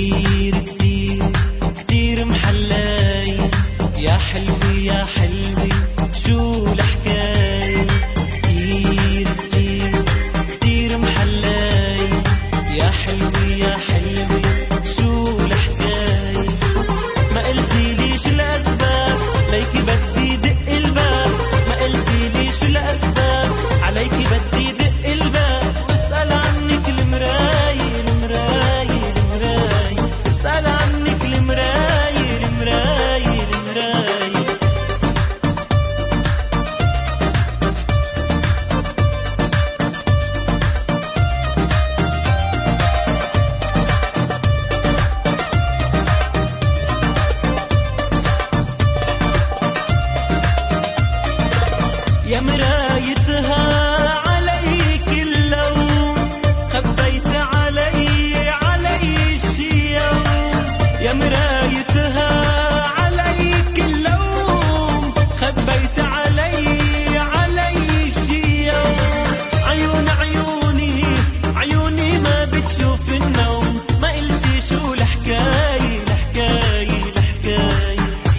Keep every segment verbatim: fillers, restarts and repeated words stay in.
كتير كتير كتير محلاي، يا حلوة يا حلوة شو الحكاية. كتير كتير كتير محلاي، يا حلوة يا حلوة شو الحكاية. ما قلتيليش الأسباب ليكي بدي دق الباب، ما قلتيليش الأسباب عليكي بدي دق الباب. واسأل عنك المراية المراية المراية، اسأل عنك المراية المراية المراية. يا مرايتها عليك اللوم، خبيت علي علي الشيوم. يا مرايتها عليك اللوم، خبيت علي علي الشيوم. عيون عيوني عيوني ما بتشوف النوم، ما قلتي شو الحكاية الحكاية الحكاية.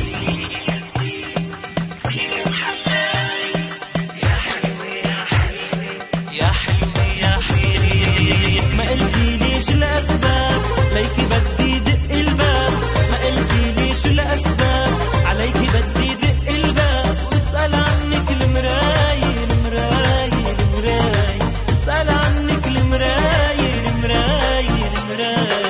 يا حلوة يا حلوة ما قلتيليش الأسباب ليكي بدي دق الباب، ما قلتيليش الأسباب عليكي بدي دق الباب. واسأل عنك المراية المراية المراية، اسأل عنك المراية المراية المراية.